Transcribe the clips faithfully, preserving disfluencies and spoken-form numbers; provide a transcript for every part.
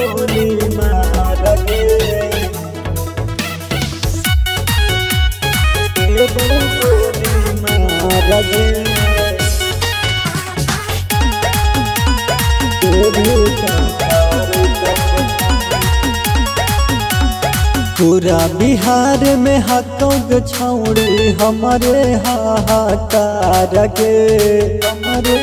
गोली मार गे देबो गोली मार गे पूरा बिहार में हाथों छौड़ी हमारे हाहाकार गे हमारे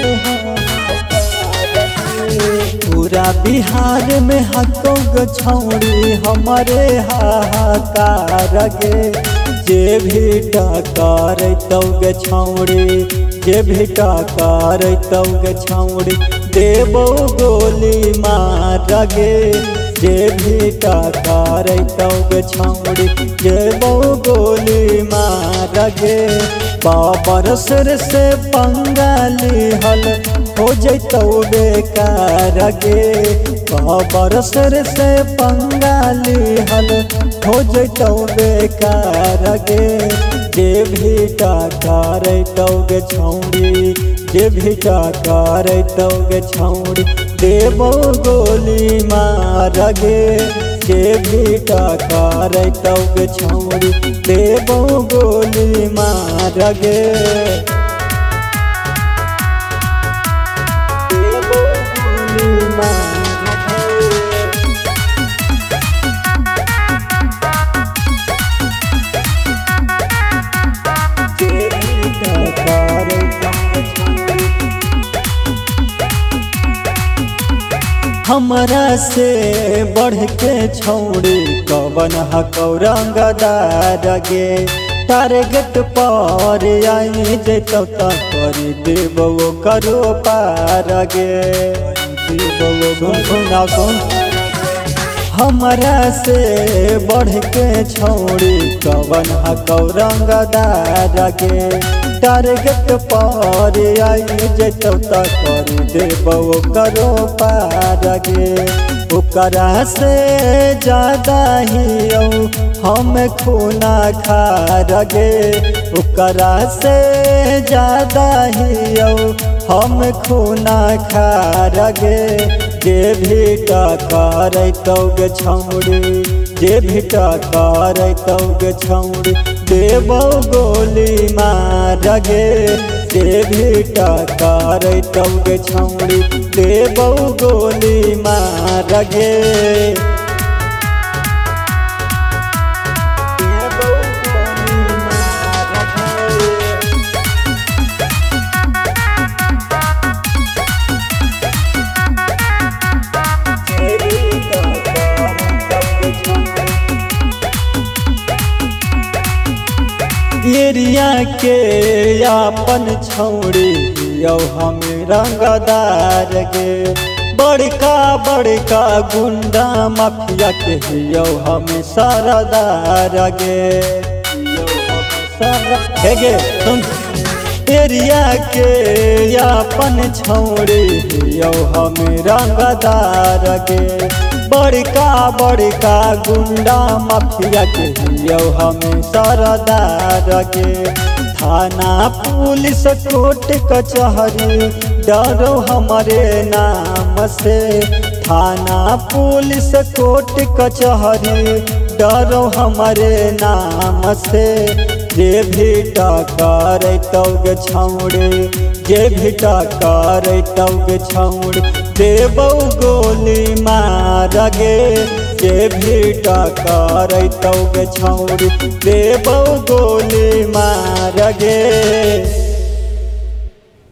पूरा बिहार में हाथों छौड़ी हमारे हाहाकार गे जे भी टकार तौगे छौड़ी जे भी टकार तौगे छौड़ी देबो गोली मार गे जे भी टकार तौगे छौड़ी देबो गोली मार गे बाबर सिर से पंगाली हल हो जैतौ बेकार गे बाबर सिर से पंगाली हल हो जैतौ बेकार गे जे भी टकार तौगे छौड़ी जे भी टकार तौगे छौड़ी देबो गोली मार गे जे भी टकार तौगे छौड़ी देबो गोली मार गे देबो गोली मार हमरा से बढ़ के छौड़ी कवन हकौरंगदार गे टारगेट पर आई जैतौ त कर देबो करो पार गे देबो सुना सुन हमरा से बढ़ के छौड़ी कवन हकौरंगदार गे टारगेट पर आई जैतौ त कर देबो करो पार गे ओकरा से ज्यादा ही हम खूना खार गे ओकरा से ज्यादा ही हम खूना खार गे जे भी टकार तौगे छौड़ी जे भी टकार तौगे छौड़ी देबो गोली मार गे जे भी टकार तौगे छौड़ी देबो गोली मार गे देबो गोली मार गे जे भी टकार तौगे छौड़ी एरिया के अपन छौड़ी यौ हम रंगदार गे बड़का बड़का गुंडा माफिया के यौ हम सरदार गे गे सुन एरिया के अपन छौड़ी यौ हम रंगदार गे बड़का बड़का गुंडा माफिया के यौ हम सरदार गे थाना पुलिस कोर्ट कचहरी डरो हमारे नाम से थाना पुलिस कोर्ट कचहरी डरो हमारे नाम से जे भी टकार तौगे छौड़ी जे भी टकार तौगे छौड़ी देबो गोली मार गे जे भी टकार तौगे छौड़ी देबो गोली मार गे।